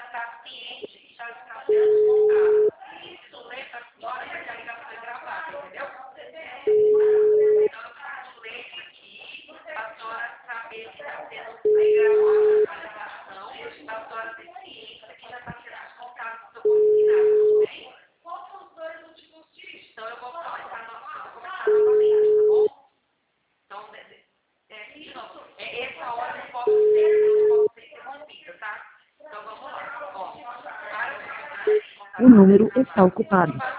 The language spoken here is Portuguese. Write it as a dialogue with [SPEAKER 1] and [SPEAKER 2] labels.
[SPEAKER 1] está ciente e já está sendo montada. Isso lembra a hora que a ligação é gravada, entendeu? Então, eu preciso ler isso aqui, a senhora saber que está sendo gravada a gravação, a senhora ter ciência que já está sendo descontado do seu consignado, tudo bem? Qual são os dois últimos dígitos? Então, eu vou começar novamente, tá bom? Então, de novo, essa ordem pode ser interrompida, tá? Então, vamos lá. Ó,
[SPEAKER 2] O número está ocupado.